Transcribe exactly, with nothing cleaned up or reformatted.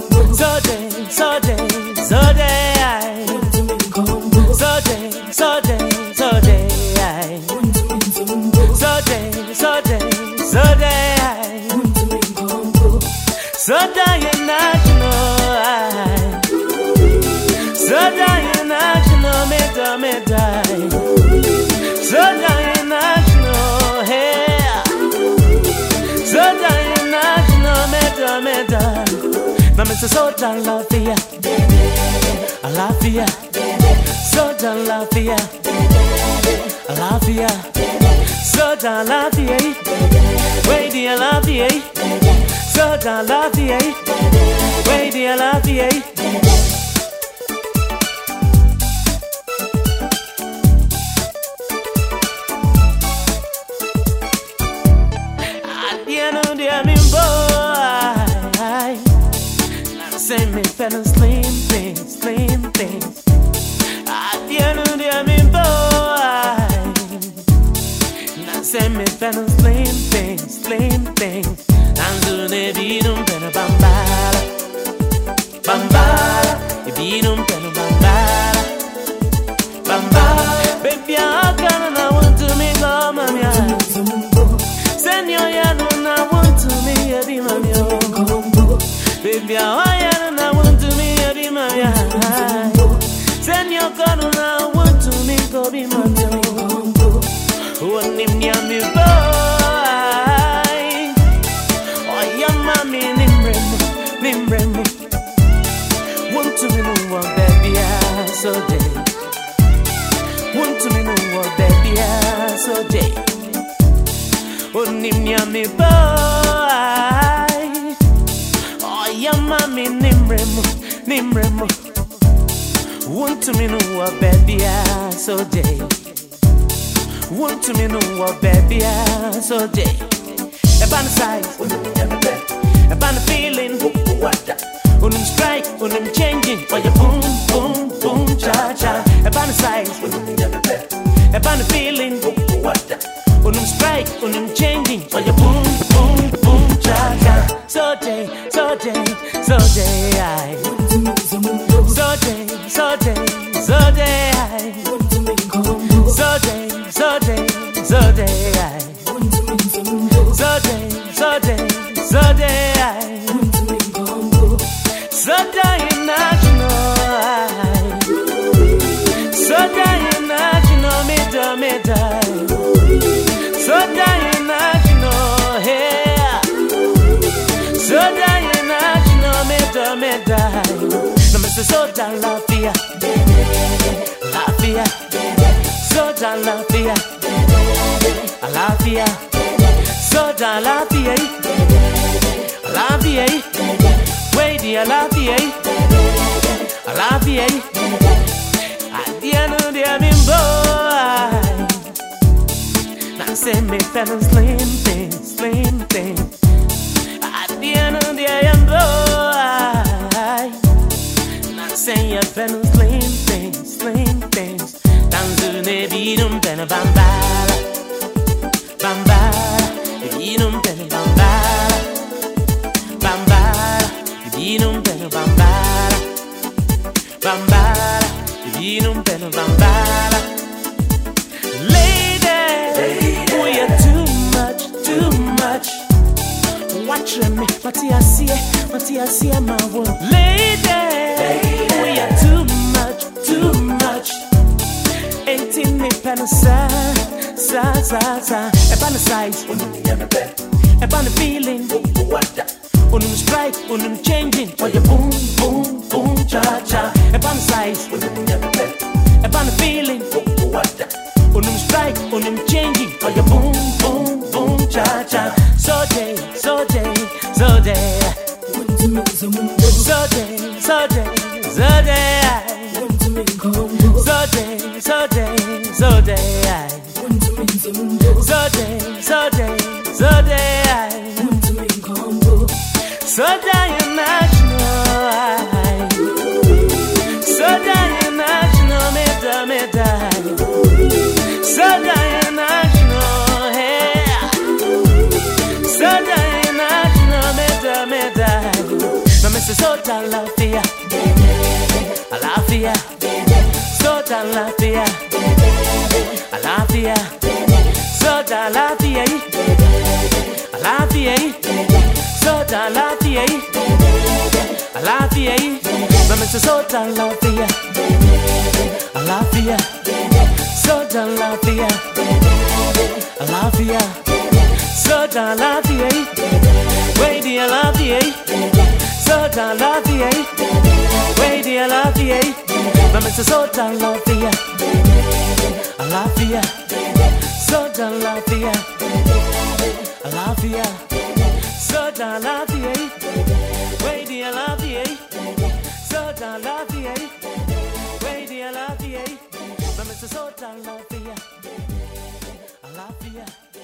Soje, soje, soje, soje, soje, soje, soje, soje, soje, soje national, soje national, meta meta, soje national, hey, soje national, meta meta. Now Mister Soja Lafia, Lafia, Soja Lafia, Lafia, Soja Lafia, wait dear Lafia, Soja Lafia, wait dear Lafia. At the end of the day, say me fellow slim things, slim things. At the end of the day, me boy. Now say me fellow slim things, slim things. And do they be no better bambala, bambala. If you don't better bambala, bambala. Baby, I can't I want to me go, mommy. Send your yellow, I want to me, baby, mommy. Baby, I want to me, baby, my send your gun, I want to me, go be my one name, yummy boy. Oh, young mommy, Nimrem, Nimrem. Want to me, no one, baby, I so day. Want to me, no one, baby, I so day. Oh, name, yummy boy. Yamami nimremo, nimremo. Want to me know what baby I so day. Want to me know what baby I so day. Upon the size, upon the feeling, on them strike, on them changing, for your boom, boom, boom, cha cha. Upon the size, upon the feeling, on them strike, on them changing, for your boom, boom, boom, cha cha. So day, so day, so day, I. So day, so day, so day, I. So day, so day, so day, I. So day, so day, so day, I. So day national, so day national, meta meta. So day national, hey. So die national, meta meta. No Mister Soja Lafia, Lafia, Soja Lafia, Lafia, Soja Lafia, Lafia, wait dear Lafia, Lafia. At the end of the day, I'm in boy. Now say me fellow slim things, slim things. At the end of the day, I'm boy. Not saying you're fellow slim things, slim things. Tanzu ne binum bena bambala, bambala. Binum bena bambala, bambala. Binum bena bambala, bambala. Binum bena bambala. Lady, we are too much, too much. Watch me, Matiasia, Matiasia, my world. Lady, we are too much, too much. Eighteen me penasa, sa sa sa. Upon the size, upon the feeling, on them strike, on them changing, for your boom, boom, boom, cha cha. Upon the size, upon the feeling, on them strike, on them changing, for your boom, boom, boom, cha cha. So day, so day, so day, so day, so day, so day, so day, so day, so day, so day, so day, so day, so day national, so day national, meta meta, so day national, hey. So Soda Lafia, Alafia, Soda Lafia, Alafia, Soda Lafia, Alafia, Soda Lafia, Alafia, Mama Soda Lafia, Alafia, Soda Lafia, Alafia, Soda Lafia, Wait dear Lafia, Soda Lafia, Wait dear Lafia, Mama Soda Lafia, Alafia, Soda Lafia, Alafia, Soda Lafia, Wait dear Lafia, Soda Lafia, Wait dear Lafia, Mama Soda Lafia, Alafia.